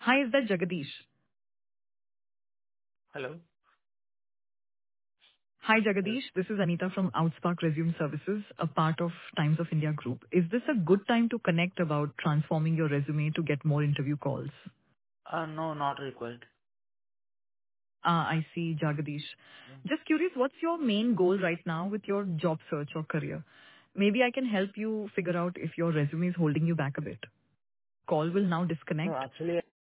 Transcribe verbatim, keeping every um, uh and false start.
Hi, is that Jagadish? Hello. Hi, Hello. Jagadish. This is Anita from Outspark Resume Services, a part of Times of India Group. Is this a good time to connect about transforming your resume to get more interview calls? Uh, no, not required. Ah, I see, Jagadish. Yeah. Just curious, what's your main goal right now with your job search or career? Maybe I can help you figure out if your resume is holding you back a bit. Call will now No, disconnect. actually,